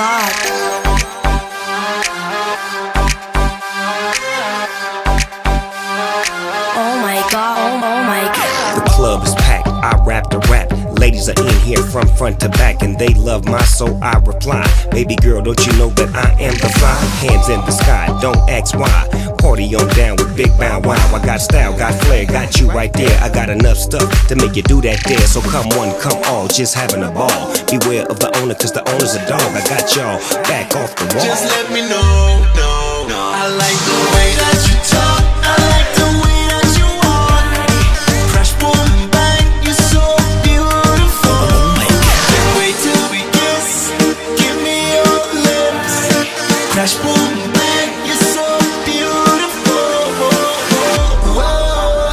god. Oh my god, oh my god. The club is packed, I rap the rap. Ladies are in here from front to back, and they love my soul, I reply. Baby girl, don't you know that I am the fly? Hands in the sky, don't ask why. Party on down with Big Bow Wow. I got style, got flair, got you right there. I got enough stuff to make you do that there. So come one, come all, just having a ball. Beware of the owner, cause the owner's a dog. I got y'all back off the wall. Just let me know, I like the way that you talk. I like the way that you walk. Crash, boom, bang, you're so beautiful. Oh my God. Can't wait till we kiss. Give me your lips. Crash, boom, bang, you're so beautiful. Whoa.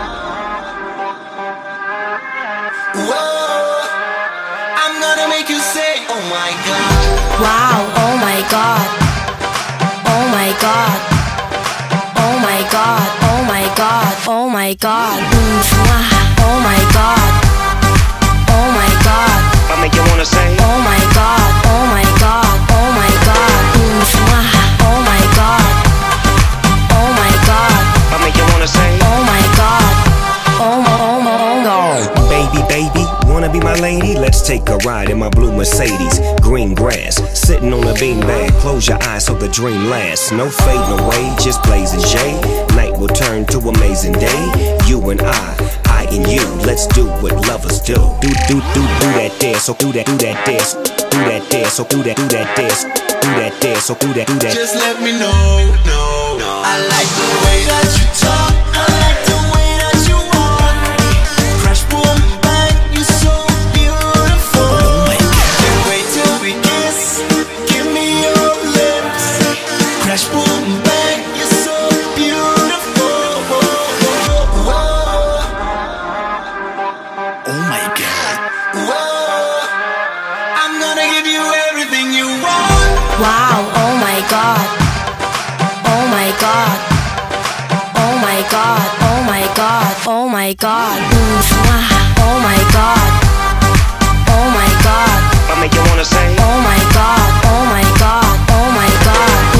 Whoa. I'm gonna make you say, oh my God. Wow, oh my god. Oh my god. Oh my god. Oh my god. Oh my god. Oh my god. Oh my god. I make you wanna say, Oh my god. Oh my god. Oh my god. Oh my god. Oh my god. I make you wanna say, Oh my god. Oh my god. baby, wanna be my lady? Let's take a ride in my blue Mercedes. Green grass, sitting on a beanbag. Close your eyes so the dream lasts. No fading away, just blazing J. Night will turn to amazing day. You and I and you. Let's do what lovers do. Do that dance, so do that dance. Do that dance, so do that dance. Do that dance, so do that. Just let me know, I like the way that you talk. I like the way that you walk. Crash, boom, bang, you're so beautiful. Oh my God. Can't wait till we kiss. Give me your lips. Crash, boom, bang, you're so beautiful. Whoa. Oh my God. Whoa. I'm gonna give you everything you want. Wow, oh my god. Oh my god. Oh my god. Oh my god. Oh my god. Oh my god. Oh my god. I make you wanna say, Oh my god. Oh my god. Oh my god.